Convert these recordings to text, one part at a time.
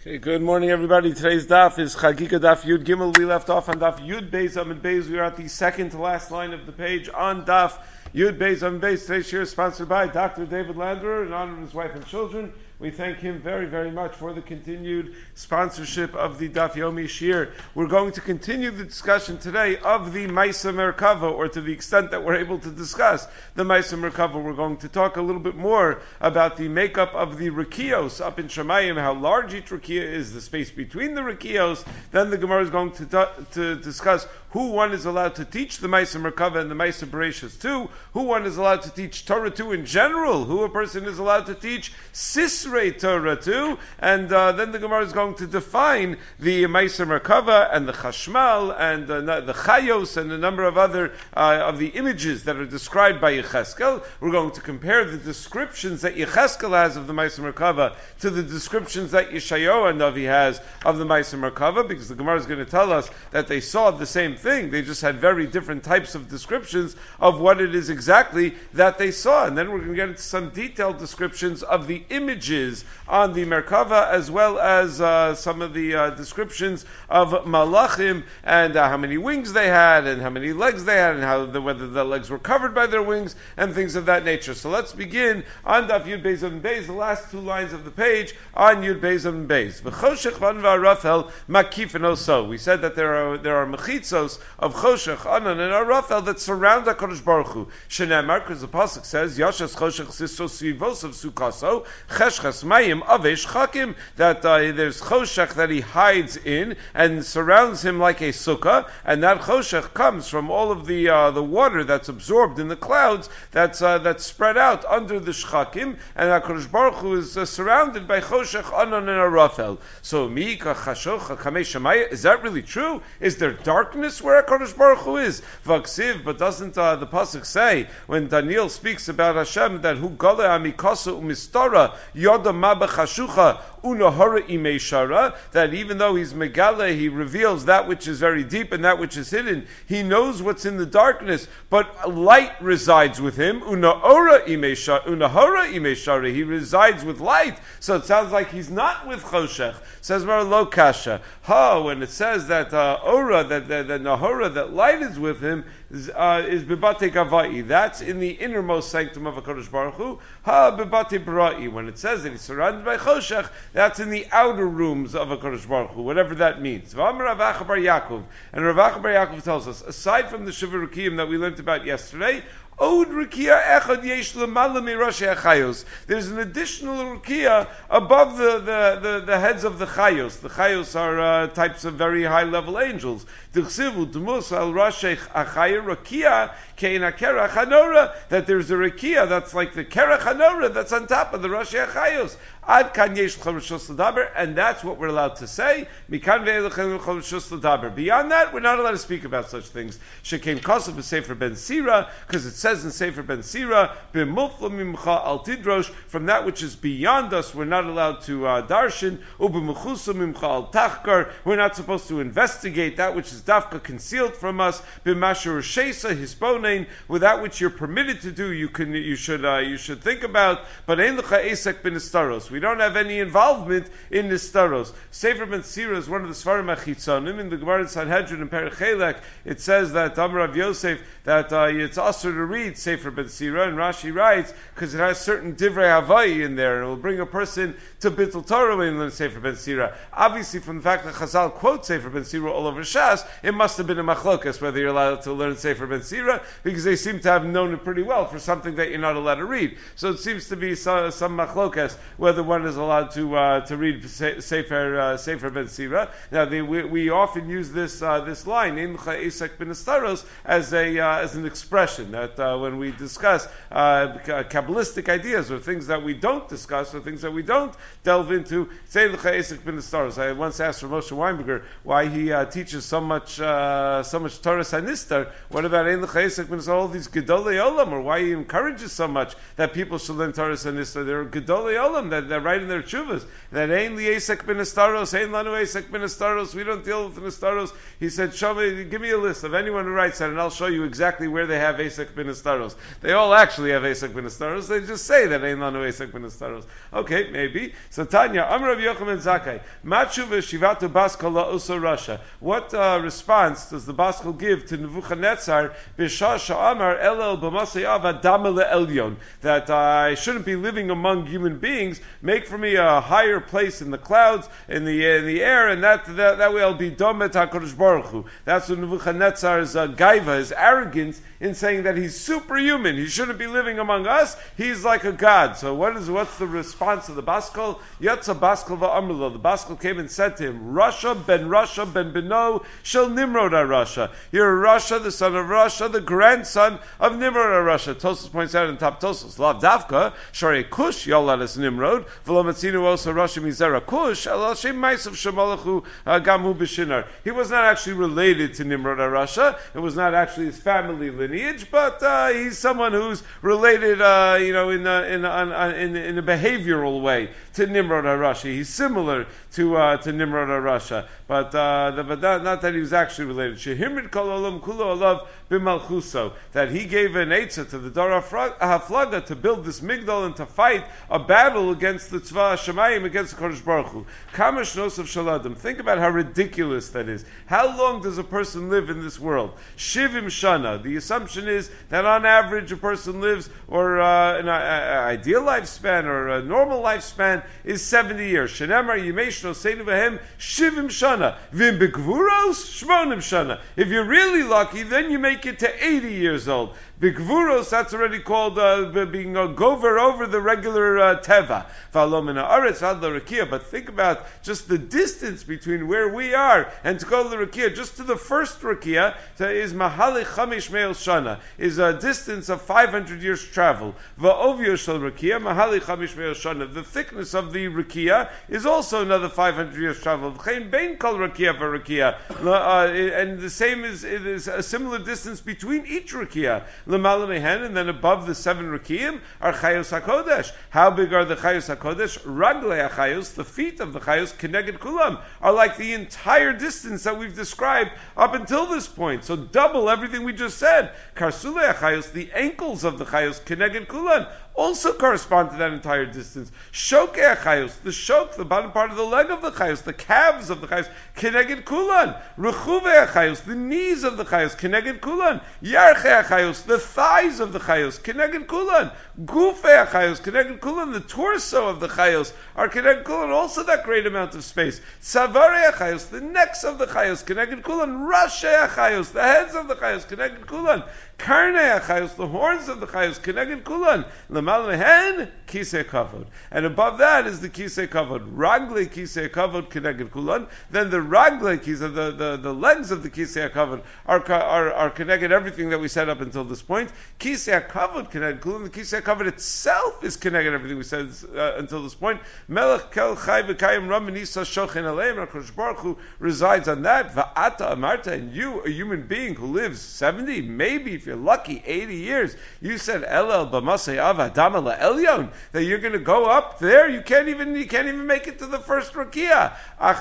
Okay, good morning, everybody. Today's daf is Chagika Daf Yud Gimel. We left off on daf Yud Beis Amud Beis. We are at the second to last line of the page on daf Yud Beis Amud Beis. Today's shir is sponsored by Dr. David Landerer in honor of his wife and children. We thank him very, very much for the continued sponsorship of the Daf Yomi Shir. We're going to continue the discussion today of the Maisa Merkava, or to the extent that we're able to discuss the Maisa Merkava. We're going to talk a little bit more about the makeup of the Rikios up in Shemayim, how large each Rikia is, the space between the Rikios. Then the Gemara is going to discuss who one is allowed to teach the Maisa Merkava and the Maisa Bereshis to, who one is allowed to teach Torah to in general, who a person is allowed to teach Sisrei Torah to, and then the Gemara is going to define the Maisa Merkava and the Chashmal and the Chayos and a number of other of the images that are described by Yecheskel. We're going to compare the descriptions that Yecheskel has of the Maisa Merkava to the descriptions that Yeshayahu Navi has of the Maisa Merkava, because the Gemara is going to tell us that they saw the same thing. They just had very different types of descriptions of what it is exactly that they saw. And then we're going to get into some detailed descriptions of the images on the Merkava, as well as some of the descriptions of Malachim and how many wings they had and how many legs they had and whether the legs were covered by their wings and things of that nature. So let's begin on Daf Yud Beis Amud Beis, the last two lines of the page on Yud Beis Amud Beis. V'choshech vanva Arafel makifin oso. We said that there are mechitzos of Choshech, Anan, and Arafel that surround HaKadosh Baruch Hu. Shenemar, because the pasuk says, Yashas Choshech siso svivos of sukaso, cheshches mayim avesh chakim, that there's Choshech that he hides in and surrounds him like a sukkah, and that Choshech comes from all of the water that's absorbed in the clouds that's spread out under the shchakim, and HaKadosh Baruch Hu is surrounded by Choshech, Anan, and Arafel. So, is that really true? Is there darkness where HaKadosh Baruch Hu is? Vaksiv, but doesn't the pasuk say, when Daniel speaks about Hashem, that hu gale amikasa umistara yoda ma b'chashucha unahara imeshara, that even though he's megale, he reveals that which is very deep and that which is hidden. He knows what's in the darkness, but light resides with him. Unahara imeshara, he resides with light. So it sounds like he's not with Choshech. Says Mar lo kasha. When it says that Ora, that Nahora, that light is with him, is bibate gavai. That's in the innermost sanctum of HaKadosh Baruch Hu. Bibate bara'i. When it says that he's surrounded by Choshech, that's in the outer rooms of HaKadosh Baruch Hu, whatever that means. And Rav Acha bar Yaakov tells us, aside from the Shiva Rukiyim that we learned about yesterday, Od Rukiya Echad Yesh L'Mala Mirashei HaChayos. There's an additional Rukiya above the heads of the Chayos. The Chayos are types of very high level angels. D'chsivu D'mus Al Rashei HaChaya Rukiya Kein HaKerach HaNora. That there's a Rukiya that's like the Kerach HaNora that's on top of the Rashei HaChayos. Ad kan yesh l'chem reshus l'daber, and that's what we're allowed to say. Mikan ve'elechem l'chem reshus l'daber. Beyond that, we're not allowed to speak about such things. Shekem kasav b'sefer ben Sira, because it says in Sefer ben Sira, b'mulchla mimcha al tidrosh, from that which is beyond us, we're not allowed to darshan. U'b'mechusa mimcha al tachkar, we're not supposed to investigate that which is dafka concealed from us. B'masher sheisa hisponein, with that which you're permitted to do, you should think about. But ein l'cha esek b'nistaros. We don't have any involvement in Nistaros. Sefer ben Sira is one of the Svarim HaChitzonim. In the Gemara in Sanhedrin in Perek Chelek, it says that Amar Rav Yosef, that it's also to read Sefer ben Sira, and Rashi writes, because it has certain Divrei Havai in there, and it will bring a person to Bittul Torah when you learn Sefer ben Sira. Obviously, from the fact that Chazal quotes Sefer ben Sira all over Shas, it must have been a machlokas whether you're allowed to learn Sefer ben Sira, because they seem to have known it pretty well for something that you're not allowed to read. So it seems to be some machlokas whether one is allowed to read Sefer ben Sira. Now we often use this line in Esek ben Estaros as an expression that when we discuss Kabbalistic ideas or things that we don't discuss or things that we don't delve into, say Esek ben Estaros. I once asked Moshe Weinberger why he teaches so much Torah Sanistar. What about Ein Esek ben Estaros? All these Gedolei Olam, or why he encourages so much that people should learn Torah Sanistar? There are Gedolei Olam that write in their tshuvas that ain liesek ben estaros, ain lanu esek ben estaros. We don't deal with the estaros. He said, "Show me, give me a list of anyone who writes that, and I'll show you exactly where they have esek ben B'Nastaros. They all actually have Esek B'Nastaros. They just say that ain't Lanu Esek B'Nastaros. Okay, maybe. So Tanya, Amr Rav Yochanan Zakkai, Machu v'Shivatu Baskal la'Uso Rasha. What response does the Baskal give to Nebuchadnezzar B'Shah Sha'amar Elel B'Masei Ava Damele Elyon, that I shouldn't be living among human beings, make for me a higher place in the clouds, in the air, and that way I'll be Domet HaKadosh Baruch Hu. That's what Nebuchadnezzar's gaiva, his arrogance, in saying that he's superhuman. He shouldn't be living among us. He's like a god. So what's the response of the Baskal? Yatsa Baskal va'amrlo. The Baskal came and said to him, Rasha ben Beno shel Nimrod HaRasha. You're Rasha, the son of Rasha, the grandson of Nimrod HaRasha. Tosfos points out in top Tosfos, Lav Davka, Sharei Kush Yoladas Nimrod, V'lo Matzinu Osa Rasha Mizera Kush, Al Shem Maisav Shemalachu Gamu B'Shinar. He was not actually related to Nimrod HaRasha. It was not actually his family lineage, but he's someone who's related, in a behavioral way to Nimrod HaRasha. He's similar to Nimrod HaRasha, but not that he was actually related. Shehimrid Kol Olam Kulo Olav B'Malchuso, that he gave an eitzah to the Dor HaFlaga to build this migdal and to fight a battle against the Tzva Hashemayim, against the Kodesh Baruch Hu. Kamash Nosav Shaladim. Think about how ridiculous that is. How long does a person live in this world? Shivim Shana. The assumption is that on average a person lives, or an ideal lifespan, or a normal lifespan, is 70 years. Shenemar Yimesh Noseinu V'hem Shivim Shana. Vim Begvuros Shmonim Shana. If you're really lucky, then you make it to 80 years old. Bigvuros, that's already called being a gover over the regular teva. But think about just the distance between where we are and to go to the rakia. Just to the first rakia is mahali chamish me'el shana, is a distance of 500 years travel. Va'ovio shel rakia mahali chamish me'el shana. The thickness of the rakia is also another 500 years travel. V'chein bein kol rakia v'rakia, and the same is a similar distance between each rakia. L'mala mehen, and then above the 7 Rakiyim are Chayos HaKodesh. How big are the Chayos HaKodesh? Raglei HaChayos, the feet of the Chayos, Keneged Kulam, are like the entire distance that we've described up until this point. So double everything we just said. Karsulei HaChayos, the ankles of the Chayos, Keneged Kulam, also correspond to that entire distance. Shokei HaChayos, the shok, the bottom part of the leg of the Chayos, the calves of the Chayos, Keneged Kulan. Rechuvei HaChayos, the knees of the Chayos, Keneged Kulan. Yarchei HaChayos, the thighs of the Chayos, Keneged Kulan. Gufei HaChayos, Keneged Kulan, the torso of the Chayos are Keneged Kulan, also that great amount of space. Savarei HaChayos, the necks of the Chayos, Keneged Kulan. Rashei HaChayos, the heads of the Chayos, Keneged Kulan. Karnei HaChayos, the horns of the Chayos, Keneged Kulan. L'mal mehen, Kisei Kavod. And above that is the Kisei Kavod. Raglei Kisei Kavod, Keneged Kulan. Then the Raglei Kisei, the legs of the Kisei Kavod are Keneged everything that we said up until this point. Kisei Kavod, Keneged Kulan. The Kisei Kavod itself is Keneged everything we said until this point. Melech Kel Chai V'Kayim Ram Nisa Shochen Aleim. HaKadosh Baruch Hu resides on that. Va'ata Amarta, and you, a human being who lives 70, maybe if you're lucky, 80 years, you said Elel B'Masei Ava Damala Elyon, that you're going to go up there. You can't even make it to the first rakia. Ach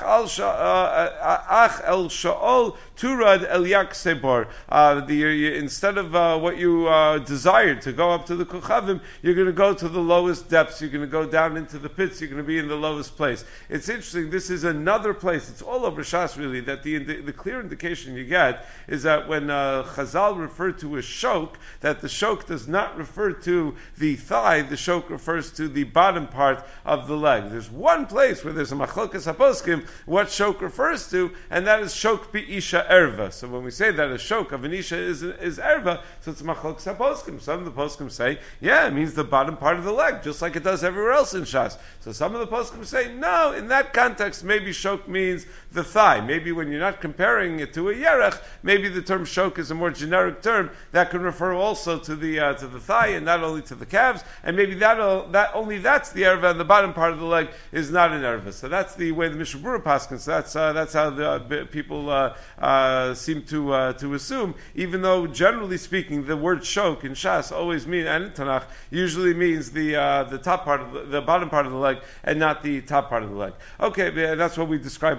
el Shaol Turad El Yak Sebor. Instead of what you desired to go up to the Kochavim, you're going to go to the lowest depths. You're going to go down into the pits. You're going to be in the lowest place. It's interesting. This is another place. It's all over Shas really, that the clear indication you get is that when Chazal referred to a shok, that the shok does not refer to the thigh. The shok refers to the bottom part of the leg. There's one place where there's a machlokas haposkim what shok refers to, and that is shok bi isha erva. So when we say that a shok of an isha is erva, so it's machlokas haposkim. Some of the poskim say, yeah, it means the bottom part of the leg, just like it does everywhere else in Shas. So some of the poskim say, no, in that context, maybe shok means the thigh. Maybe when you're not comparing it to a yerech, maybe the term shok is a more generic term that can refer also to the thigh and not only to the calves, and maybe that's the erva, and the bottom part of the leg is not an erva. So that's the way the Mishnah Berurah paskins. So that's how the people seem to assume, even though generally speaking the word shok in Shas always means, and in Tanakh usually means the top part of the bottom part of the leg and not the top part of the leg. Okay, that's what we describe over here.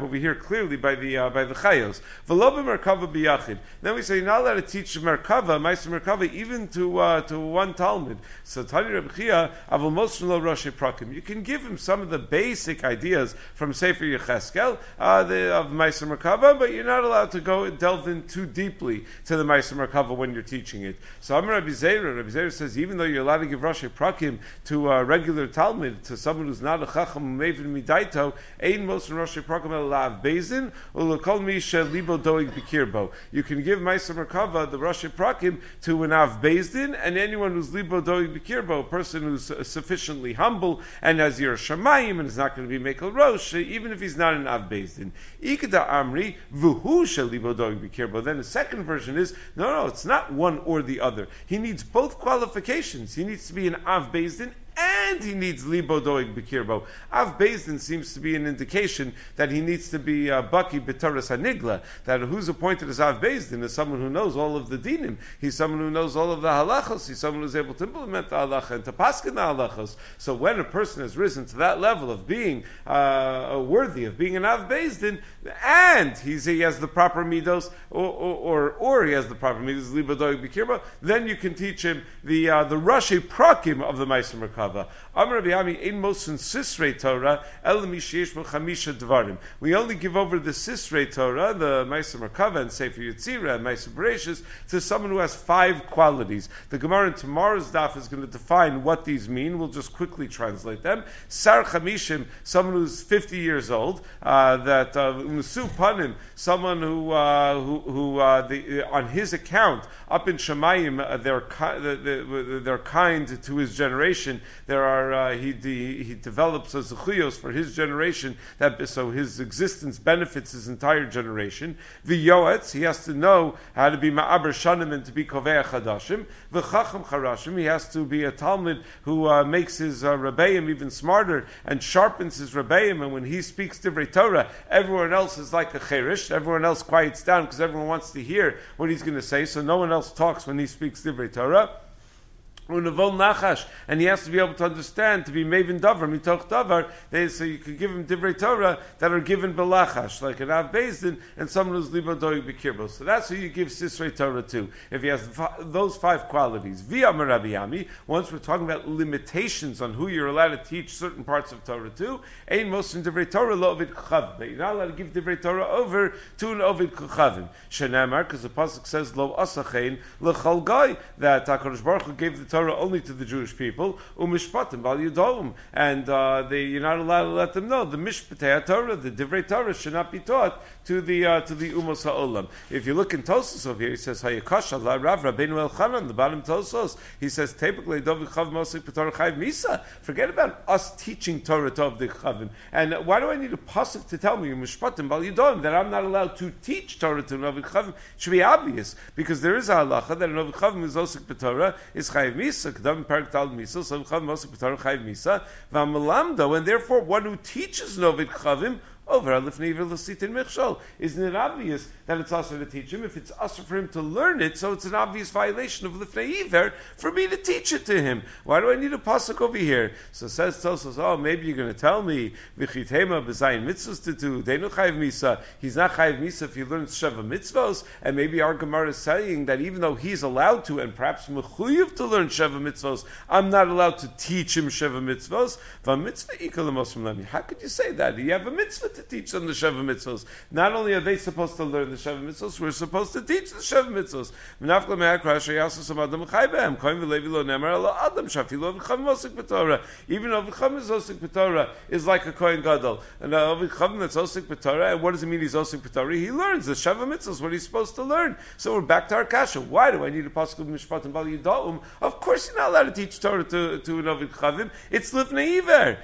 clearly by the Chayos. V'lo b'merkava b'yachid. Then we say you're not allowed to teach merkava, ma'aser merkava, even to one Talmud. So Tani Reb Chia, avol moshen lo Rosh Prakim. You can give him some of the basic ideas from Sefer Yecheskel of ma'aser merkava, but you're not allowed to go delve in too deeply to the ma'aser merkava when you're teaching it. So Amar Rabbi Zera says even though you're allowed to give Rosh Prakim to a regular Talmud, to someone who's not a Chacham Mevin Midaito, ein moshen Rosh Prakim elav bezin ulekol misha libo doig bikirbo. You can give ma'aser merkava, the Rosh Prakim, to an Av Bezdin, and anyone who's libo doig bikirbo, a person who's sufficiently humble and has Yirah Shamayim and is not going to be Mekel Rosh, even if he's not an Av Bezdin. Ikeda Amri v'hu shelibo doig bikirbo. Then the second version is no, it's not one or the other. He needs both qualifications. He needs to be an Av Bezdin and he needs libo doig b'kirbo. Av Bezdin seems to be an indication that he needs to be baki b'toras hanigla. That who's appointed as Av Bezdin is someone who knows all of the dinim. He's someone who knows all of the halachos. He's someone who's able to implement the halacha and to paskin the halachos. So when a person has risen to that level of being worthy of being an Av Bezdin, and he has the proper midos, or he has the proper midos libo doig b'kirbo, then you can teach him the Rashi Prakim of the Ma'aser Merkava. Amar Rabbi Ami ein mosen Sisrei Torah el mishyesh bo chamisha dvarim. We only give over the Sisrei Torah, the Ma'aser Merkava and Sefer Yetzirah and Ma'aser Bereshis, to someone who has 5 qualities. The Gemara in tomorrow's daf is going to define what these mean. We'll just quickly translate them. Sar chamishim, someone who's 50 years old. That Musu Panim, someone who on his account up in Shemayim they're kind to his generation. There are he develops a zechuyos for his generation, so his existence benefits his entire generation. V'yoetz, he has to know how to be ma'aber shanim and to be kovei chadashim. V'chacham charashim, he has to be a Talmud who makes his rebbeim even smarter and sharpens his rebbeim. And when he speaks divrei Torah, everyone else is like a cherish. Everyone else quiets down because everyone wants to hear what he's going to say. So no one else talks when he speaks divrei Torah. Unavol nachash, and he has to be able to understand, to be mevin davar, mitoch davar. So you could give him divrei Torah that are given belachash, like an Av Bezdin, and someone who's libo doig b'kirbo. So that's who you give Sisrei Torah to, if he has those 5 qualities. V'yamar Rabbi Ami, once we're talking about limitations on who you're allowed to teach certain parts of Torah to, ein mosin divrei Torah lo ovid kuchavim. You're not allowed to give divrei Torah over to an ovid kuchavim. Shenamar, because the pasuk says lo asachein l'chol goy, that HaKadosh Baruch Hu gave the Torah only to the Jewish people, umishpatim bal yudom, and you're not allowed to let them know the mishpatei Torah, the divrei Torah, should not be taught to the umos ha'olam. If you look in Tosfos over here, he says hayakash Allah Rav Rabbeinu Elchanan, the bottom Tosfos, he says typically David Chav Mosik B'Torah Chayv Misa. Forget about us teaching Torah to the Chavim. And why do I need a pasuk to tell me mishpatim bal yudom that I'm not allowed to teach Torah to Novid Chavim? It should be obvious because there is a halacha that Novid Chavim is osik b'Torah is Chayv Misa, Kedam Parak Tal Misa, so Chav Mosik B'Torah Chayv Misa, V'Amalamdo, and therefore one who teaches Novid Chavim over Lifnei Iver L'Sitin Michshol. Isn't it obvious that it's also to teach him? If it's also for him to learn it, so it's an obvious violation of Lifnei Iver for me to teach it to him. Why do I need a pasuk over here? So says Tosfos, maybe you're going to tell me V'chitema b'zayin mitzvos to do Deinu Chayiv Misa. He's not Chayiv Misa if he learns Sheva Mitzvos, and maybe our Gemara is saying that even though he's allowed to, and perhaps mechuyev to learn Sheva Mitzvos, I'm not allowed to teach him Sheva Mitzvos. How could you say that? You have a mitzvah to teach them the Sheva Mitzvos. Not only are they supposed to learn the Sheva Mitzvos, we're supposed to teach the Sheva Mitzvos. Even Ovicham is Osik B'Torah is like a Kohen Gadol. And Ovicham that's Osik B'Torah, and what does it mean he's Osik B'Torah? He learns the Sheva Mitzvos, what he's supposed to learn. So we're back to our kasha. Why do I need a pasuk of Mishpat and Bal Yida'um? Of course you're not allowed to teach Torah to an Ovicham. It's Lifnei Iver.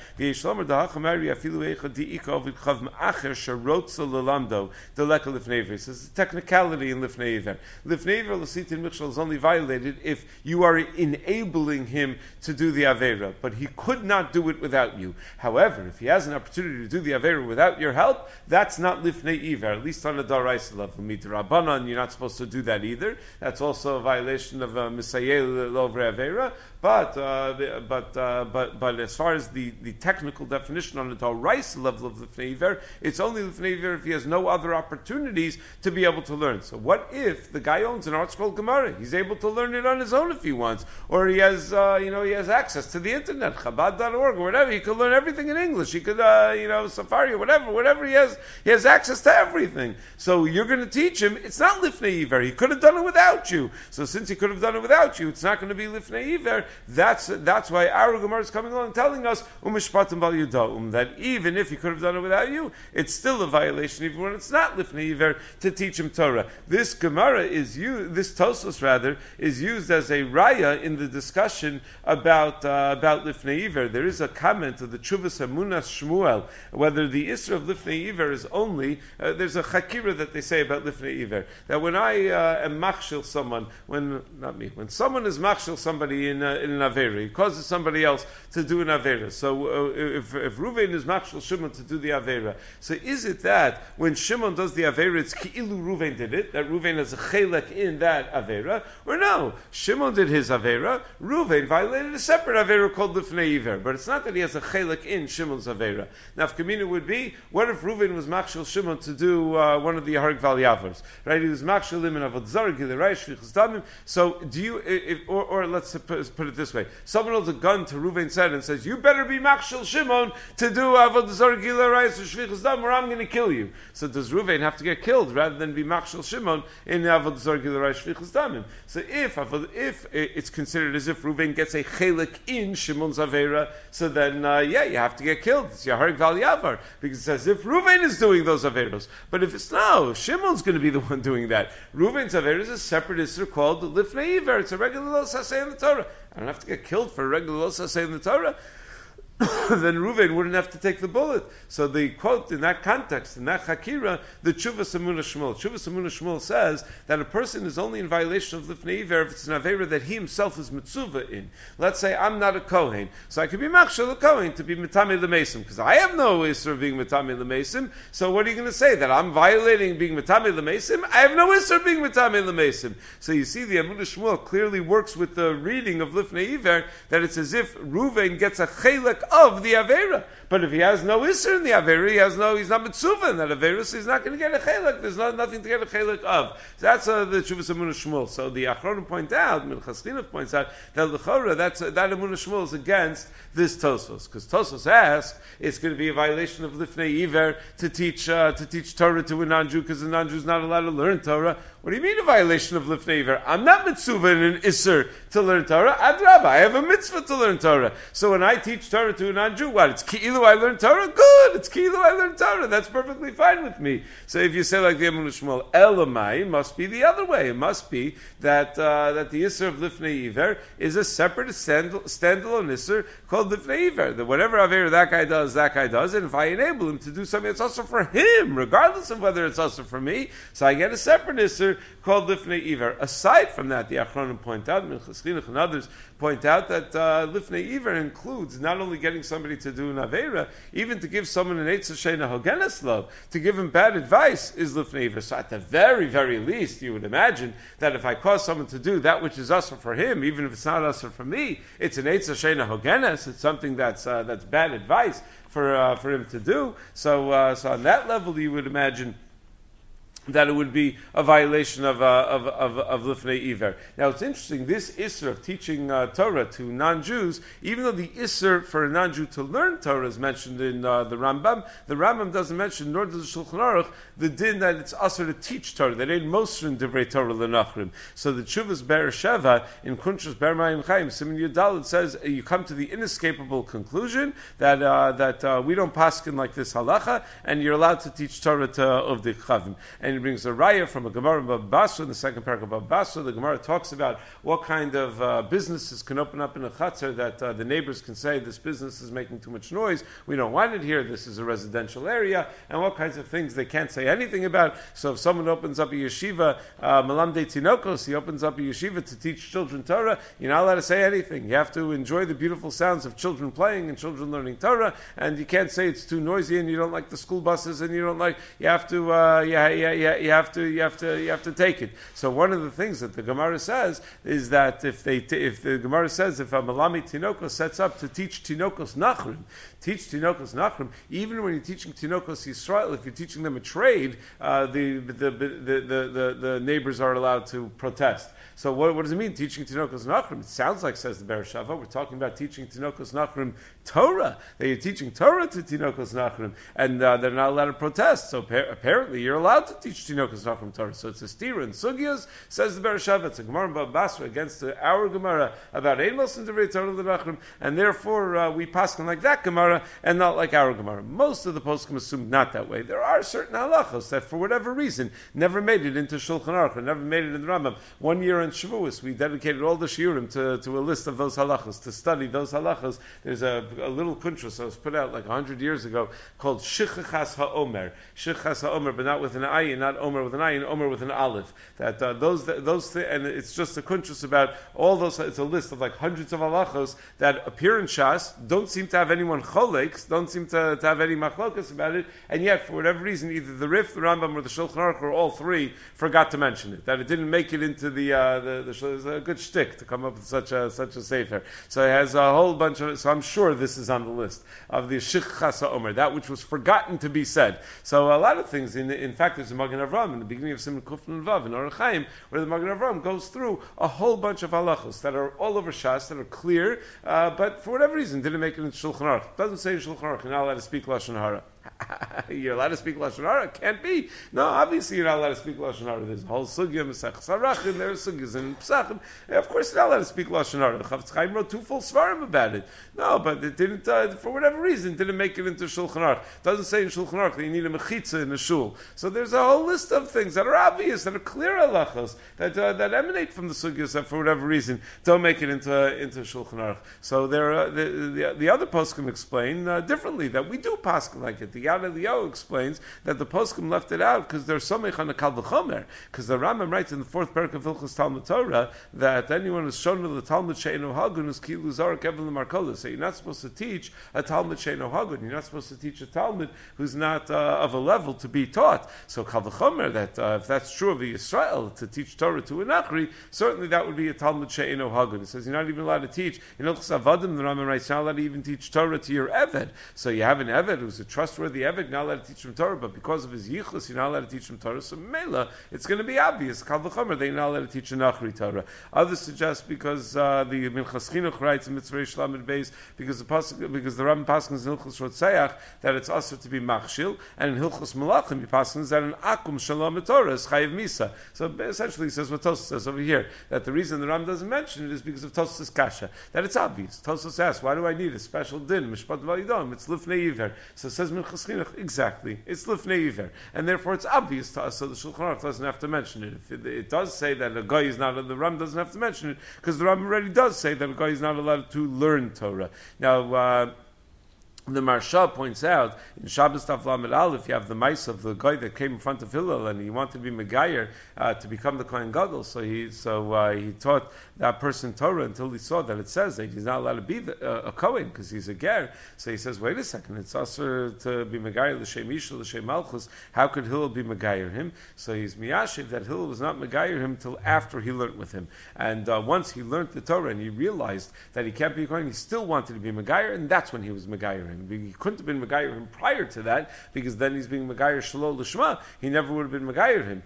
Says the technicality in Lifnei Iver. Lifnei Iver L'Sitin Michshol is only violated if you are enabling him to do the Aveira, but he could not do it without you. However, if he has an opportunity to do the Aveira without your help, that's not Lifnei Iver, at least on a Daraisa level. Midrabanan, you're not supposed to do that either. That's also a violation of Misayel over Aveira. But as far as the technical definition on the Daraisa level of Lifnei Iver, Iver. It's only Lifnei Iver if he has no other opportunities to be able to learn. So what if the guy owns an ArtScroll Gemara? He's able to learn it on his own if he wants, or he has, he has access to the internet, Chabad.org or whatever. He could learn everything in English. He could, Safari, whatever he has access to everything. So you're going to teach him. It's not Lifnei Iver. He could have done it without you. So since he could have done it without you, it's not going to be Lifnei Iver. That's why our Gemara is coming along telling us Umishpatim Bal Yudaum, that even if he could have done it without you, it's still a violation, even when it's not Lifnei Iver, to teach him Torah. This Gemara is used, this Tosfos rather, is used as a raya in the discussion about Lifnei Iver. There is a comment of the Chuvas Emunas Shmuel, whether the Isra of Lifnei Iver is only, there's a Chakira that they say about Lifnei Iver, that when I am machshil someone, when someone is machshil somebody in an Avera, he causes somebody else to do an Avera. So if Reuven is machshil Shimon to do the Avera, so is it that when Shimon does the Avera, it's ki'ilu Reuven did it, that Reuven has a chelek in that Avera, or no, Shimon did his Avera, Reuven violated a separate Avera called Lifnei Iver, but it's not that he has a chelek in Shimon's Avera. Now, if Kamina would be, what if Reuven was machshil Shimon to do one of the Harg Val Yavars, right? He was machshil him in Avodah Zarah, Gilei Shvichus Damim. So do you, or let's put it this way: someone holds a gun to Reuven's head and says, "You better be machshil Shimon to do Avodah Zarah, Gilei Shvichus Damim, or I'm going to kill you." So does Reuven have to get killed rather than be machshil Shimon in Avodah Zarah, Gilei Shvichus Damim? So if it's considered as if Reuven gets a chelik in Shimon's Avera, so then you have to get killed. It's Yaharik Val Yavar, because it says if Reuven is doing those Averos. But if it's no, Shimon's going to be the one doing that. Reuven's Avera is a separate Isser called Lifnei Iver. It's a regular Lo Saseh in the Torah. I don't have to get killed for a regular Lo Saseh in the Torah. Then Reuven wouldn't have to take the bullet. So the quote in that context, in that Chakira, the Chuvas Emunah Shmuel. Chuvas Emunah Shmuel says that a person is only in violation of Lifnei Iver if it's an Avera that he himself is Mitzuvah in. Let's say I'm not a Kohen, so I could be Machshel a Kohen to be Mitame L'Mesim, because I have no Isser of being Mitame L'Mesim, so what are you going to say? That I'm violating being Mitame L'Mesim? I have no Isser of being Mitame L'Mesim. So you see the Emunah Shmuel clearly works with the reading of Lifnei Iver, that it's as if Reuven gets a chelek of the Avera. But if he has no Isser in the Avera, he's not Mitzuvah in that Avera, so he's not going to get a chelek. There's nothing to get a chelek of. So that's the Chuvas Emunah Shmuel. So the Achronim point out, Minchas Chinuch points out, that L'chora, that Emunah Shmuel is against this Tosfos. Because Tosfos asks, it's going to be a violation of Lifnei Iver to teach Torah to a non-Jew, because a non-Jew is not allowed to learn Torah. What do you mean a violation of Lifnei Iver? I'm not Mitzuvah in an Isser to learn Torah. Adrabah, I have a mitzvah to learn Torah. So when I teach Torah to a non-Jew, what? It's Ki'ilu I learn Torah? Good! It's Ki'ilu I learn Torah. That's perfectly fine with me. So if you say like the Emunah Shmuel, Elamai must be the other way. It must be that the Isser of Lifnei Iver is a separate standalone Isser called Lifnei Iver. That whatever Avera that guy does, and if I enable him to do something that's also for him, regardless of whether it's also for me, so I get a separate Isser called Lifnei Iver. Aside from that, the Achronim point out, Minchas Chinuch and others point out that Lifnei Iver includes not only getting somebody to do an Avera, even to give someone an Eitzah Sheina Hogenes Lo, to give him bad advice is Lifnei Iver. So at the very, very least, you would imagine that if I cause someone to do that which is usher for him, even if it's not usher for me, it's an Eitzah Sheina Hogenes, it's something that's bad advice for him to do. So on that level, you would imagine that it would be a violation of Lifnei Iver. Now it's interesting, this Isser of teaching Torah to non-Jews, even though the Isser for a non-Jew to learn Torah is mentioned in the Rambam doesn't mention, nor does the Shulchan Aruch, the din that it's usher to teach Torah, that ain't Mosrin Divrei Torah L'Nachrim. So the Chuvas Be'er Sheva, in Kuntrus Ber Mayim Chaim, Siman Yudal, it says, you come to the inescapable conclusion that we don't paskin like this halacha, and you're allowed to teach Torah to Ovdei Chavim. And he brings a raya from a Gemara in Bava Basra, in the second paragraph of Bava Basra. The Gemara talks about what kind of businesses can open up in a chutzner that the neighbors can say, this business is making too much noise, we don't want it here, this is a residential area, and what kinds of things they can't say anything about. So if someone opens up a yeshiva, Malamdei Tinokos, he opens up a yeshiva to teach children Torah, you're not allowed to say anything. You have to enjoy the beautiful sounds of children playing and children learning Torah, and you can't say it's too noisy and you don't like the school buses and you don't like, you have to you have to take it. So one of the things that the Gemara says is that if the Gemara says if a Malami Tinokos sets up to teach Tinokos Nachrim, even when you're teaching Tinokos Yisrael, if you're teaching them a trade, the neighbors are allowed to protest. So what does it mean, teaching Tinokos Nachrim? It sounds like, says the Bereshava, we're talking about teaching Tinokos Nachrim Torah, that you're teaching Torah to Tinokos Nachrim, and they're not allowed to protest. So apparently you're allowed to teach Tinokos Nachrim Torah. So it's a stira in Sugyas, says the Bereshava. It's a Gemara in Bava Basra against our Gemara about Einos and Devrei Torah L'Nachrim, and therefore we paskin like that Gemara and not like our Gemara. Most of the poskim assume not that way. There are certain halachos that for whatever reason never made it into Shulchan Aruch, or never made it in the Rambam. One year in Shavuos, we dedicated all the shiurim to a list of those halachos, to study those halachos. There's a little kuntras that was put out like 100 years ago called Shichachas HaOmer. Shichachas HaOmer, but not with an ayin, not Omer with an ayin, Omer with an aleph. That those and it's just a kuntras about all those. It's a list of like hundreds of halachos that appear in Shas, don't seem to have anyone choleks, don't seem to have any machlokas about it, and yet for whatever reason, either the Rif, the Rambam, or the Shulchan Aruch, or all three, forgot to mention it. That it didn't make it into the it's a good shtick to come up with such a sefer. So it has a whole bunch of. So I'm sure this is on the list of the Shichachas HaOmer, that which was forgotten to be said. So a lot of things. In fact, there's a Magen Avram in the beginning of Simon Kuf and Vav in Orach Chaim, where the Magen Avram goes through a whole bunch of halachos that are all over Shas, that are clear, but for whatever reason didn't make it into Shulchan Aruch. It doesn't say in Shulchan Aruch you're not allowed to speak Lashon Hara. You're allowed to speak Lashon Hara? Can't be. No, obviously you're not allowed to speak Lashon Hara. There's a whole sugya, Mesechus Harachim, there's sugyas in Pesachim. Of course you're not allowed to speak Lashon Hara. The Chavetz Chaim wrote 2 full svarim about it. No, but it didn't, for whatever reason, didn't make it into Shulchan Aruch. It doesn't say in Shulchan Aruch that you need a mechitza in a shul. So there's a whole list of things that are obvious, that are clear halachos, that emanate from the sugyas that for whatever reason don't make it into Shulchan Aruch. So there, the other poskim explain differently, that we do paskin like it. The Yad Eliyahu explains that the poskim left it out because they're somech on the kal v'chomer. Because the Rambam writes in the 4th parak of Hilchos Talmud Torah that anyone who's shown to the Talmud she'eino hagun is kilu zarek evel l'markola. So you're not supposed to teach a Talmud she'eino hagun. You're not supposed to teach a Talmud who's not of a level to be taught. So kal v'chomer, that if that's true of Yisrael, to teach Torah to a Nachri, certainly that would be a Talmud she'eino hagun. It says you're not even allowed to teach. In Hilchos Avadim, the Rambam writes you're not allowed to even teach Torah to your Eved. So you have an Eved who's a trustworthy Eved, you're not allowed to teach him Torah, but because of his yichus, you're not allowed to teach him Torah. So Mela, it's going to be obvious. Kal v'chomer, they're not allowed to teach a Nachri Torah. Others suggest because the Minchas Chinuch writes in Mitzvah Shlamid Beis, because the Rambam Paskins in Hilchos Rotzeach that it's also to be machshil, and in Hilchos Malachim he Paskins that an akum shalom Torah is chayiv misa. So essentially he says what Tosfos says over here, that the reason the Rambam doesn't mention it is because of Tosfos Kasha, that it's obvious. Tosfos asks, why do I need a special din? Mishpat v'alidom, it's lifnei iver. So it says Minchas Chinuch, exactly, it's lifnei iver, and therefore it's obvious to us. So the Shulchan Aruch doesn't have to mention it. If it does say that a guy is not, the Rambam doesn't have to mention it because the Rambam already does say that a guy is not allowed to learn Torah. Now, the Marsha points out in Shabbos Tav Lamed Aleph, you have the mice of the guy that came in front of Hillel and he wanted to be Megayer to become the Kohen Gadol. So he taught that person Torah until he saw that it says that he's not allowed to be a Kohen because he's a Ger. So he says, wait a second, it's also to be Megayer l'shem Isha l'shem Malchus. How could Hillel be Megayer him? So he's miyashiv that Hillel was not Megayer him till after he learnt with him. And once he learnt the Torah and he realized that he can't be a Kohen, he still wanted to be Megayer, and that's when he was Megayer him. He couldn't have been Megayer him prior to that, because then he's being Megayer Shalol L'Shma. He never would have been Megayer him.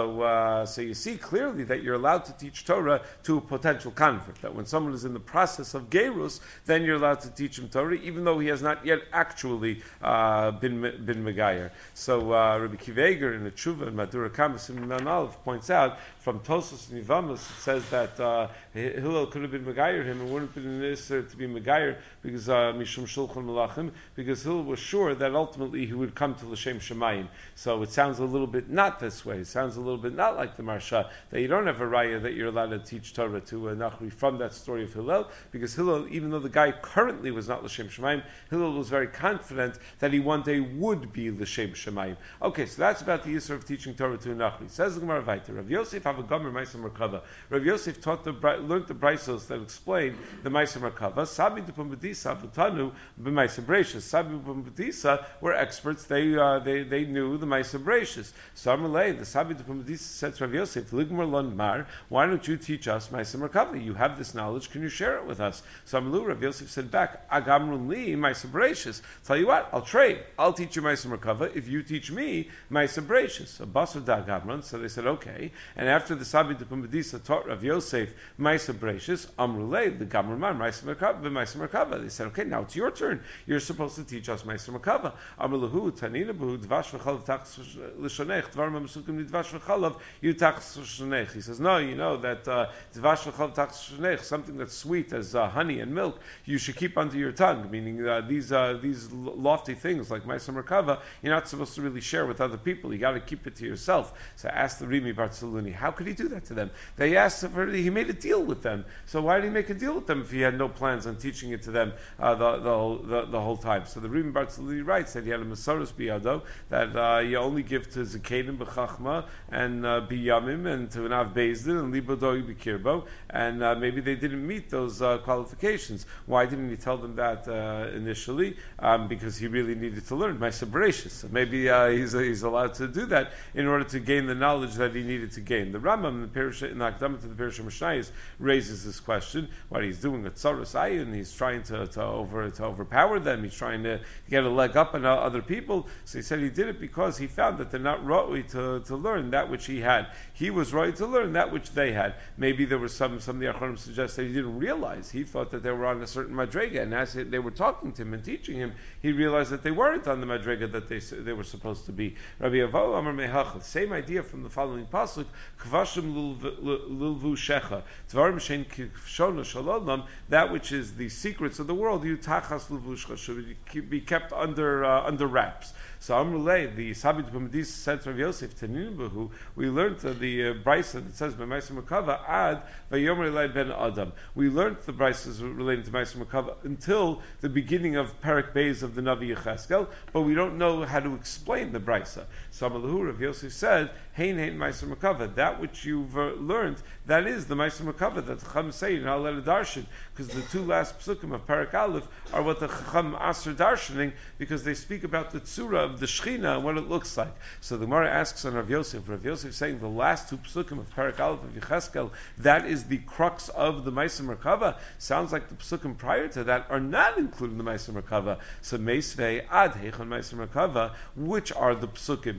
So you see clearly that you're allowed to teach Torah to a potential convert. That when someone is in the process of Gerus, then you're allowed to teach him Torah, even though he has not yet actually been Megayer. So Rabbi Akiva Eiger in the Tshuva and Madura Kamas in Man Aleph points out from Tosos and Yivamas, it says that Hillel could have been Megayer him and wouldn't have been necessary to be Megayer because Mishum Shulchan Malachim, because Hillel was sure that ultimately he would come to L'Shem Shemayim. So it sounds a little bit not this way. It sounds a little bit not like the Marsha, that you don't have a raya that you're allowed to teach Torah to a Nachri from that story of Hillel, because Hillel, even though the guy currently was not L'Shem Shemayim, Hillel was very confident that he one day would be L'Shem Shemayim. Okay, so that's about the Yisr of teaching Torah to a Nachri. Says the Gemara Vayter, Rav Yosef have a Gomer Ma'aser Merkava. Rav Yosef learned the Braisos that explain the Ma'aser Merkava. Sabi Dupum B'disa V'tanu B'Ma'aser Brachus. Sabi Pumbedisa were experts. They knew the Maisa Brachus. So Amalei, the Sabi Pumbedisa said to Rav Yosef, Ligmar Lon Mar, why don't you teach us Maisa Merkava? You have this knowledge. Can you share it with us? So Amalu, Rav Yosef said back, Agamrun Li Maisa Brachus. Tell you what, I'll trade. I'll teach you Maisa Merkava if you teach me Maisa Brachus. So Basar Da Agamrun. So they said okay. And after the Sabi Pumbedisa taught Rav Yosef Maisa Brachus, Amrulei the Gamrman Maisa Merkava. They said, okay, now it's your turn. You're supposed to teach us Maisa Merkava. Amrulahu Tanina B'hu Dvash V'chalav Tachs L'Shonech Dvar Masukim Dvash V'chalav You Tachs L'Shonech. He says, no, you know that Dvash V'chalav Tachs L'Shonech, something that's sweet as honey and milk, you should keep under your tongue. Meaning these lofty things like Maisa Merkava, you're not supposed to really share with other people. You got to keep it to yourself. So I asked the Rimi Bartzaluni, how could he do that to them? They asked if he made a deal with them. So why did he make a deal with them if he had no plans on teaching it to them the whole time? So the Rimi Bartzaluni writes that he had a Masoros Biyado, that you only give to Zakenim B'chachma and Biyamim and to an Av Bezdin and Libodoi B'kirbo, and maybe they didn't meet those qualifications. Why didn't he tell them that initially? Because he really needed to learn Maisa Bereshis. So maybe he's allowed to do that in order to gain the knowledge that he needed to gain. The Rambam in the Akdamah to the Perush Mishnayos raises this question: what he's doing at Tzaros Ayin, he's trying to overpower them. He's trying to get a leg up on other people. So he said he did it because he found that they're not roi to learn that which he had. He was roi to learn that which they had. Maybe there was some of the Achronim suggest that he didn't realize. He thought that they were on a certain madrega, and as they were talking to him and teaching him, he realized that they weren't on the madrega that they were supposed to be. Rabbi Avo Amar Mehachel, same idea from the following pasuk: Kvashim lilvu shecha, Tvarim shein kishona shalom. That which is the secrets of the world, you tachas lilvushcha, should be kept under wraps. So Amrulay, the Sabi Pumbedisa said to Rav Yosef Taninabahu, we learned the brisa that says by Maisa Merkava ad vayomer elai ben Adam. We learned the brises relating to Maisa Merkava until the beginning of Perek Beis of the Navi Yecheskel, but we don't know how to explain the brisa. So Amalahu, Rav Yosef said, Hein Maisa Merkava, that which you've learned, that is the Maisa Merkava that the Chacham say, and I'll let it darshan, because the two last psukim of Perek Aleph are what the Chacham asked darshaning, because they speak about the tzura of the Shechina and what it looks like. So the Gemara asks on Rav Yosef saying the last two psukim of Perek Aleph of Yecheskel, that is the crux of the Maisa Merkava. Sounds like the psukim prior to that are not including the Maisa Merkava. So Meisvei ad heichon Maisa Merkava, which are the psukim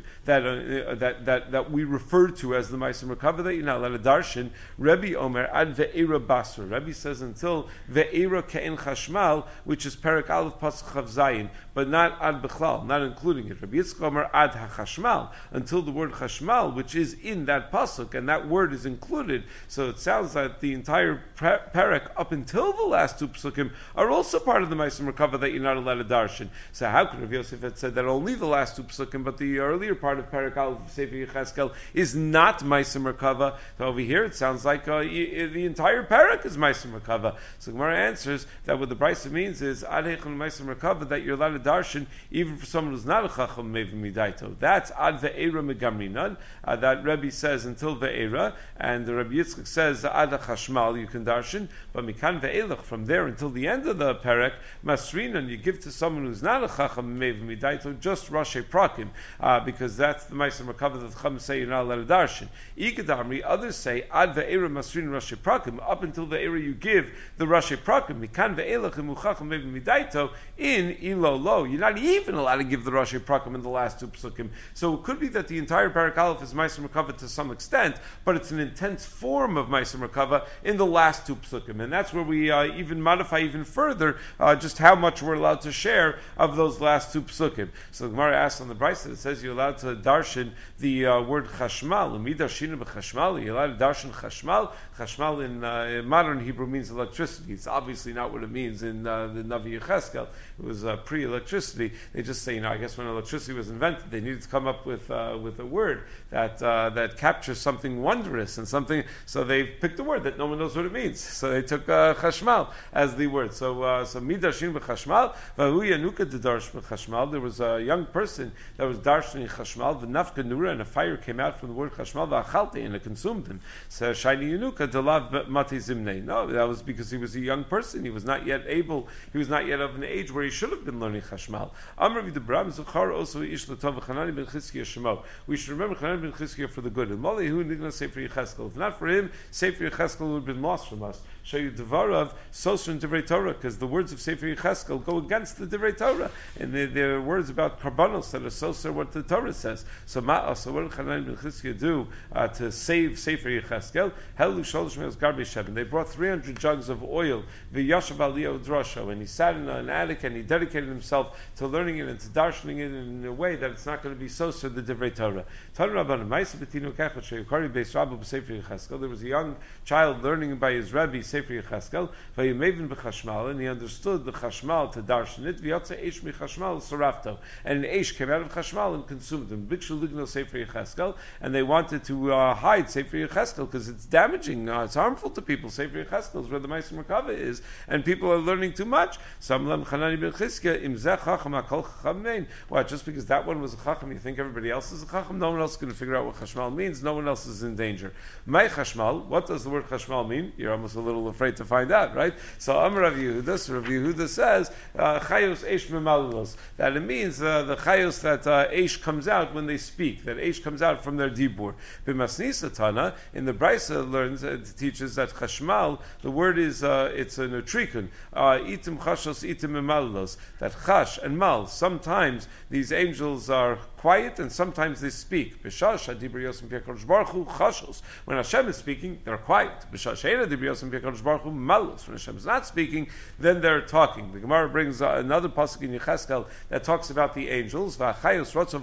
that we refer to as the Maisa Merkava that you're not allowed to darshan. Rebbe Omer ad ve'era basra. Rebbe says until ve'era ke'en chashmal, which is Perek Aleph pasuk chav zayin, but not ad bechlal, not including it. Rabbi Yitzchak Omer ad hachashmal, until the word chashmal, which is in that pasuk, and that word is included. So it sounds like the entire perek up until the last two psukim are also part of the Maisa Merkava that you're not allowed to darshan. So how could Rav Yosef have said that only the last two psukim, but the earlier part of Perek Aleph of Sefer Yecheskel is not Maisa Merkava? So over here it sounds like the entire perek is Maisa Merkava. So Gemara answers that what the brisa means is ad heichon Maisa Merkava, that you're allowed to darshan even for someone who's not a chacham mevim midaito. That's ad ve'era megamrinan. That Rebbe says until ve'era, and the Rabbi Yitzchak says ad chashmal you can darshan, but mikan ve'elach, from there until the end of the perek masrinan, you give to someone who's not a chacham mevim midaito just rashi prakim, because that's the Maisa Merkava that the chacham say you're not allowed to darshan. Ikadamri, others say ad ve'era masrinan rashi prakim, up until ve'era you give the rashi prakim, mikan ve'elach imuchacham mevim midaito in ilo lo. You're not even allowed to give the rashi prakim in the last two psukim. So it could be that the entire Perek Aleph is Maisa Merkava to some extent, but it's an intense form of Maisa Merkava in the last two psukim, and that's where we even modify even further just how much we're allowed to share of those last two psukim. So the Gemara asks on the brisa, it says you're allowed to darshan the word chashmal. Umidarshinu b'chashmal. You're allowed to darshan chashmal. Chashmal in modern Hebrew means electricity. It's obviously not what it means in the Navi Yecheskel. It was pre-electricity. They just say, I guess when when electricity was invented, they needed to come up with a word that captures something wondrous and something. So they picked a word that no one knows what it means. So they took chashmal as the word. So midarshin b'chashmal v'hu yanuka dedarsh b'chashmal. There was a young person that was darshin chashmal. The nafka nura, and a fire came out from the word chashmal v'achalti, and it consumed him. So shiny yanuka delav mati zimnei. No, that was because he was a young person. He was not yet of an age where he should have been learning chashmal. Amar v'debram zuchar also ish l'tov v'chanani ben chizkiya shemo. We should remember Chanani ben Chizkiya for the good. And Molihu nigna Sefer Yecheskel. If not for him, Sefer Yecheskel would have been lost from us. Show you Devarav, Soser and Divrei Torah, because the words of Sefer Yecheskel go against the Divrei Torah. And they're words about karbanos that are Soser what the Torah says. So what did Chanani ben Chizkiya do to save Sefer Yecheskel? Helu Sholosh Me'os Garbe Sheben. They brought 300 jugs of oil, V'yashav Aliyah Drosho, and he sat in an attic and he dedicated himself to learning it and to darshaning it in a way that it's not going to be Soser the Divrei Torah. There was a young child learning by his Rebbe Sefer Yecheskel, and he understood the chashmal to darshan it. And an eish came out of chashmal and consumed him. And they wanted to hide Sefer Yecheskel because it's damaging, it's harmful to people. Sefer Yecheskel is where the Ma'aser Merkava is, and people are learning too much. What? Just because that one was a chacham, you think everybody else is a chacham? No one else is going to figure out what chashmal means. No one else is in danger. My chashmal, what does the word chashmal mean? You're almost a little afraid to find out, right? So Amar Rav Yehuda says chayos eish memalalos, that it means the chayos that eish comes out when they speak, that eish comes out from their dibur. B'masnisa Tana, in the Brisa learns teaches that chashmal, the word is it's a nutrikun, itim chashos itim memalalos, that chash and mal, sometimes these angels are quiet and sometimes they speak. When Hashem is speaking, they're quiet. When Hashem is not speaking, then they're talking. The Gemara brings another pasuk in Yecheskel that talks about the angels. That the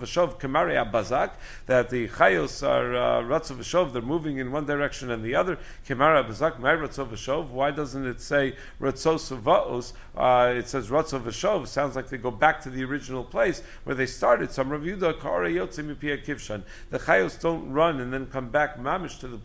chayos are ratzov v'shov, they're moving in one direction and the other. Why doesn't it say ratzos va'os? It says ratzov v'shov. Sounds like they go back to the original place where they started. Some review the chayos don't run and then come back mamish to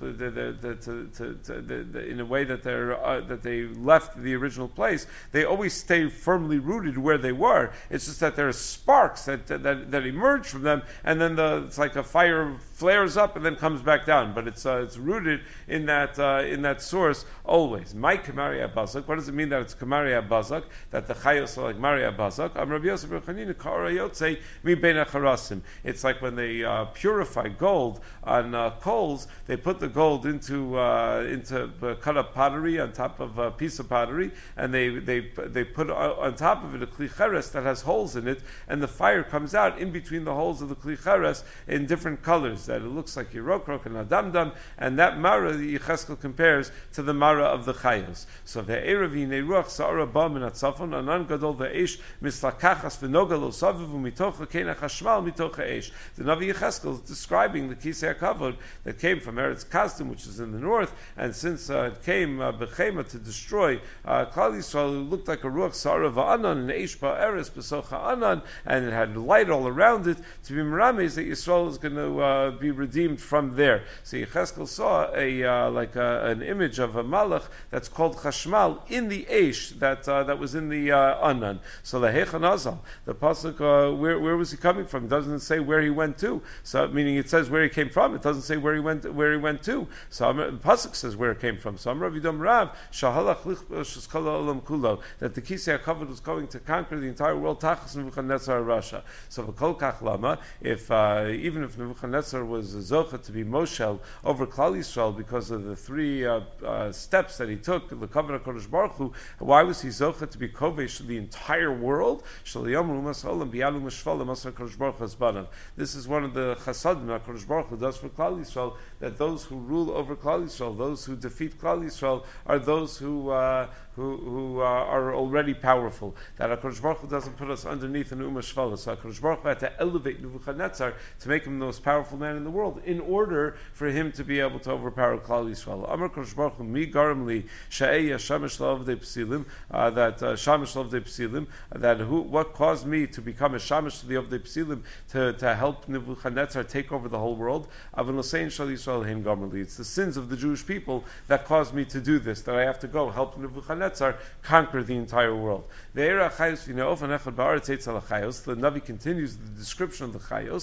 the in a way that that they left the original place. They always stay firmly rooted where they were. It's just that there are sparks that emerge from them, and then it's like a fire flares up and then comes back down. But it's rooted in that source always. My Kamari Abazak. What does it mean that it's Kamari Abazak? That the chayos are like Mari Abazak. Rabbi Yosef Rechanina Kara Yotze Mi Ben Acharasim. It's like when they purify gold on coals, they put the gold into cut up pottery on top of a piece of pottery, and they put on top of it a kli cheres that has holes in it, and the fire comes out in between the holes of the kli cheres in different colors, that it looks like Yerokrok and Adamdam, and that Mara Yecheskel compares to the Mara of the Chayos. So the Erevi Neiruach Sa'ara Ba Min Atzafon Anan Gadol Ve'esh Mislakachas V'Nogalo Savivu Mitocha Kena Chashmal Mitocha Eish. The Navi Yecheskel is describing the Kisei HaKavod that came from Eretz Kasdim, which is in the north, and since it came Bechema to destroy Klal Yisrael, it looked like a Ruach Sa'ara Va'anan and Eish Ba'eres B'Socha Anan, and it had light all around it, to be Merames that Yisrael is going to be redeemed from there. So Yecheskel saw an image of a Malach that's called Chashmal in the Eish that was in the Anan. So the Hechanazal, the pasuk, where was he coming from? It doesn't say where he went to. So meaning it says where he came from. It doesn't say where he went to. So the pasuk says where it came from. So Amar Vidam Rav Shahalach Lichkala Olam Kulo, that the Kisei HaKavod was going to conquer the entire world. Tachas Nebuchadnezzar Rasha. So V'Kol Kach Lama, if even if Nebuchadnezzar was zocha to be Moshel over Klal Yisrael because of the three steps that he took, the Kavanah Kodesh Baruch Hu, why was he zocha to be Kovesh the entire world? This is one of the chasadim that Kodesh Baruch Hu does for Klal Yisrael, that those who rule over Klal Yisrael, those who defeat Klal Yisrael, are those who who are already powerful. That HaKadosh Baruch Hu doesn't put us underneath an Ummah Shvala. So HaKadosh Baruch Hu had to elevate Nebuchadnezzar to make him the most powerful man in the world in order for him to be able to overpower Klal Yisrael. Amar HaKadosh Baruch Hu mi garam li she'eya shamash l'avdei psilim, that shamash l'avdei psilim, that what caused me to become a shamash to the Avdei Psilim to help Nebuchadnezzar take over the whole world. It's the sins of the Jewish people that caused me to do this, that I have to go help Nebuchadnezzar conquer the entire world. The Navi continues the description of the Chayos.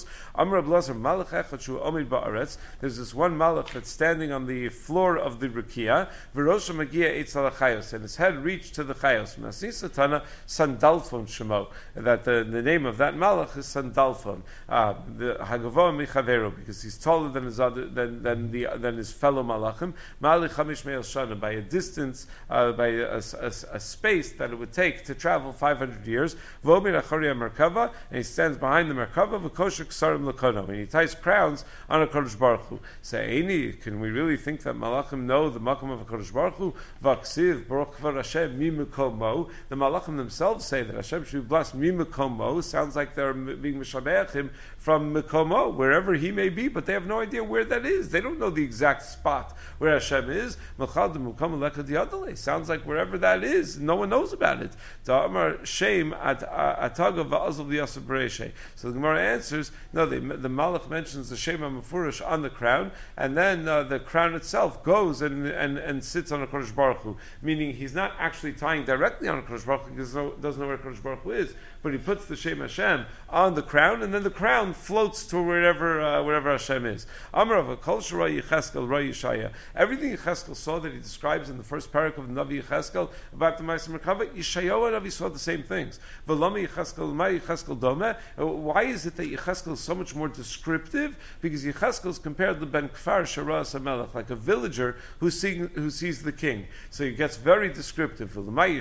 There's this one Malach that's standing on the floor of the Rukiah, and his head reached to the Chayos. Sandalphon Shemo, that the name of that Malach is Sandalphon, the Hagavoah Michavero, because he's taller than his fellow Malachim. Ma'ali Chamish Me'el Shana, by a distance, by a space that it would take to travel 500 years. V'omir Achari Merkava, and he stands behind the Merkava. V'kosher Ksarim Lakono, and he ties crowns on a Kodesh Baruch Hu. Say, can we really think that Malachim know the Makom of a Kodesh Baruch Hu? V'aksiv Baruch Kvar Hashem Mi Mekomo. The Malachim themselves say that Hashem should be blessed Mi Mekomo. Sounds like they're being Mishabeach him from Mekomo, wherever he may be, but they have no idea where that is. They don't know the exact spot where Hashem is. Sounds like wherever that is, no one knows about it. So the Gemara answers, no, the Malach mentions the Shem HaMefurish on the crown, and then the crown itself goes and sits on a Kodesh Baruch Hu, meaning he's not actually tying directly on a Kodesh Baruch Hu because he doesn't know where Kodesh Baruch Hu is, but he puts the Shem Hashem on the crown, and then the crown floats to wherever Hashem is. Everything Yecheskel saw that he describes in the first parak of the Navi Yecheskel about the Ma'aser Merkava, Yeshayahu and Navi saw the same things. Why is it that Yecheskel is so much more descriptive? Because Yecheskel is compared to Ben Kfar Sharas HaMelech, like a villager who sees the king. So he gets very descriptive. Like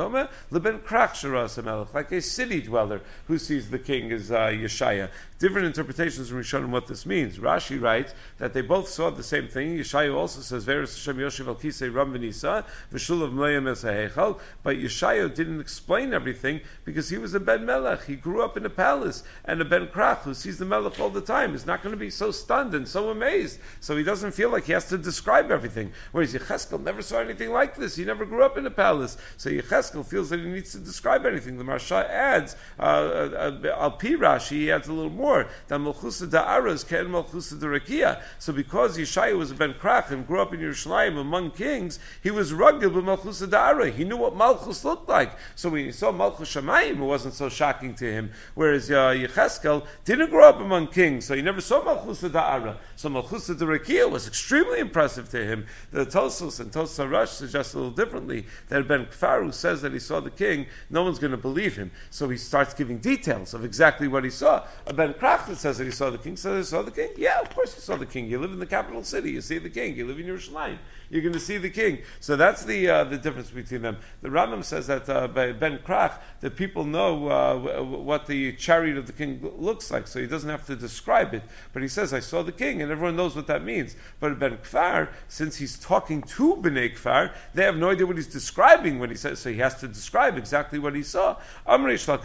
a city dweller who sees the king is Yeshaya. Different interpretations from Rishonim what this means. Rashi writes that they both saw the same thing. Yeshaya also says, "Ve'eres Hashem Yoshev al Kisei Ram v'Nisa v'Shulav Mleim es HaHeichal." But Yeshaya didn't explain everything because he was a Ben Melech. He grew up in a palace, and a Ben Krach who sees the Melech all the time is not going to be so stunned and so amazed. So he doesn't feel like he has to describe everything. Whereas Yecheskel never saw anything like this. He never grew up in a palace. So Yecheskel feels that he needs to describe anything. The Marsha adds, Al Pi Rashi, he adds a little more. That Malchusa Da'ara is Ken Malchusa Da'Rakia. So because Yeshaya was a Ben Krach and grew up in Yerushalayim among kings, he was rugged with Malchusa Da'ara. He knew what Malchus looked like. So when he saw Malchus Shamayim, it wasn't so shocking to him. Whereas Yecheskel didn't grow up among kings, so he never saw Malchusa Da'ara. So Malchusa Da'Rakia was extremely impressive to him. The Tosos and Tosa Rush suggest a little differently. That Ben Kfar, who says that he saw the king, no one's going to believe him. So he starts giving details of exactly what he saw. Ben Krach that says that he saw the king says he saw the king. Yeah, of course you saw the king. You live in the capital city. You see the king. You live in Yerushalayim. You're going to see the king. So that's the difference between them. The Rambam says that by Ben Krach, the people know what the chariot of the king looks like, so he doesn't have to describe it. But he says, I saw the king, and everyone knows what that means. But Ben Kfar, since he's talking to Bnei Kfar, they have no idea what he's describing when he says, so he has to describe exactly what he saw. What's the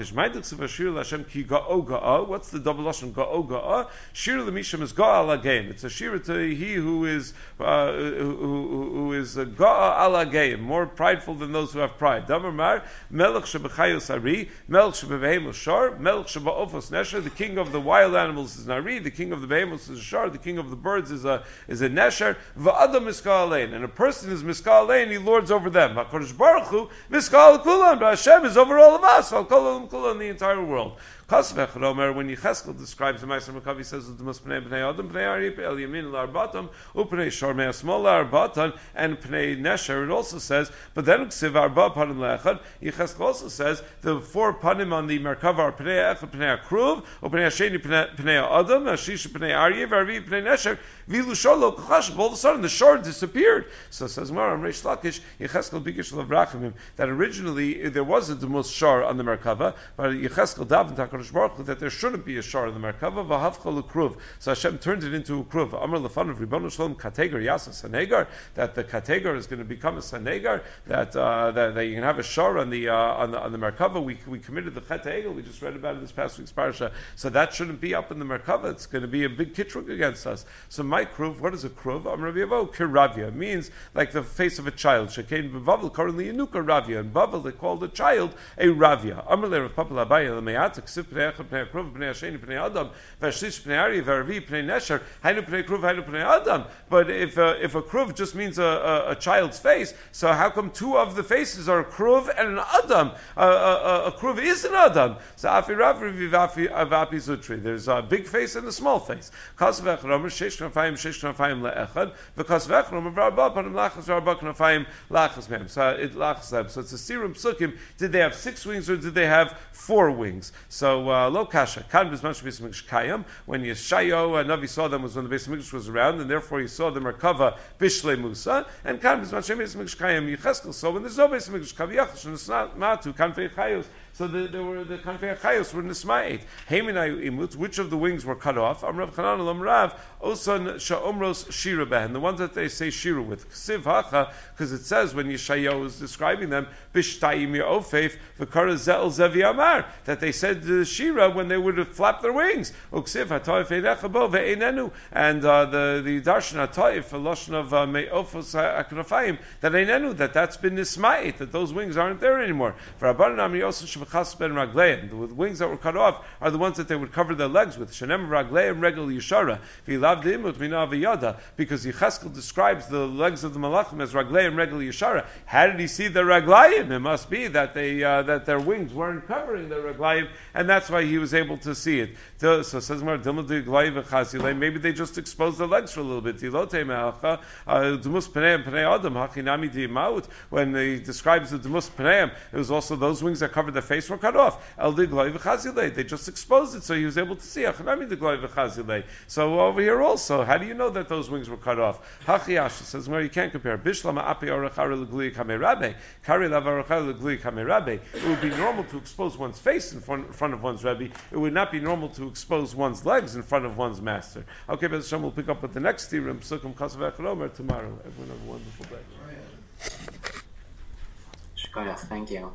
double lashon ga'o ga'a? Shir l'misham is ga'a ala geim. It's a shir to he who is ga'a ala geim, more prideful than those who have pride. Damar mar melech shebechayos ari, melech shebebehemus shar, melech shebeofos nesher. The king of the wild animals is nari, the king of the behemoths is a shar, the king of the birds is a nesher. Va'adam miskal alein, and a person is miskal alein, he lords over them. HaKadosh Baruch Hu miskal kulan, but Hashem is over all of us. Al kol kulan, the entire world. When Yecheskel describes the Ma'aser Merkava, he says, "Pnei Adam, Pnei Ari, El Yamin, L'Arbatam, Upnei Shor Me'asmol L'Arbatan," and Pnei Nesher. It also says, but then Ksiv Arba Panim Le'echad. Yecheskel also says the four panim on the Merkava are Pnei Echad, Pnei Akruv, Upnei Hasheni, Pnei Adam, Hashish, Pnei Aryev, Arvi, Pnei Nesher. Vilu Sholo Kachashav. All of a sudden, the shore disappeared. So says Mar Reish Lakish, Yecheskel Bikish Lavrachimim, that originally there was a Demus Shor on the Merkava, but Yecheskel davened HaKadosh Baruch Hu that there shouldn't be a shor in the Merkava, v'havcha l'kruv. So Hashem turned it into a kruv. Amar lefan of Ribbon Shalom kategar yasa sanegar, that the kategar is going to become a sanegar, that you can have a shor on the Merkava. We committed the chet egel. We just read about it this past week's parsha. So that shouldn't be up in the Merkava. It's going to be a big kitruk against us. So my kruv, what is a kruv? Amar Rabbi Yavo kiravia, means like the face of a child. Shekein b'Bavel currently Yenuka ravia. In Bavel they called a child a ravia. Amar le Rav Papa Labaya lemeat ksiv pnei echad pnei kruv pnei hasheni pnei adam v'ashlish pnei ari v'arvi pnei nesher hainu pnei kruv hainu pnei adam. But if a kruv just means a child's face, so how come two of the faces are a kruv and an adam? A kruv is an adam. So afi ravri avapi zutri. There's a big face and a small face. Kasav echad omer sheish knafayim leechad v'kasav echad omer v'arba panim lachas v'arba knafayim lachas mehem. So it's a sirum psukim. Did they have 6 wings or did they have 4 wings? So lo kasha. Kan b'zman shebis mikdash kayam. When Yeshayahu Navi saw them was when the Beis Hamikdash was around, and therefore he saw the Merkava Bishlei Musa. And Kan b'zman shebis mikdash kayam Yecheskel. So when there's no Beis Hamikdash Kaviyachas and it's not matu Kanfei Chayos. So there were the Kanfei Chayos were Nisma'it. Heiminayu imut. Which of the wings were cut off? Amrav Chanan Elam Rav Osan Sha'omros Shira Behen. The ones that they say Shira with Ksiv Hacha, because it says when Yeshayahu is describing them Bishtayim Ya'ofef V'Kara Zel Zevi Amar, that they said the Shira when they would have flapped their wings. Uksiv Hatoif Einecha Bo Ve'einenu. And the Darshan Hatoif, a Lashon of Me'ofos HaKnafayim, that Einenu, that's been Nisma'it, that those wings aren't there anymore. For Rabbanan Amri Yosin Shebechas Ben Ragleim, the wings that were cut off are the ones that they would cover their legs with. Shenem Ragleim Regel Yishara V'Ilav Deimut Mina V'Yada, because Yecheskel describes the legs of the Malachim as Ragleim Regel Yishara. How did he see the Raglayim? It must be that that their wings weren't covering the Raglayim, and that's why he was able to see it. So says Mar maybe they just exposed their legs for a little bit. When he describes the Demus Pneim, it was also those wings that covered their face were cut off. They just exposed it, so he was able to see. So over here also, how do you know that those wings were cut off? Hachiyash says where you can't compare. It would be normal to expose one's face in front of one's Rebbe. It would not be normal to expose one's legs in front of one's master. Okay, but Hashem will pick up with the next theorem, Psukim Kasav Echad Omer, tomorrow. Everyone have a wonderful day. Shkoyach, thank you.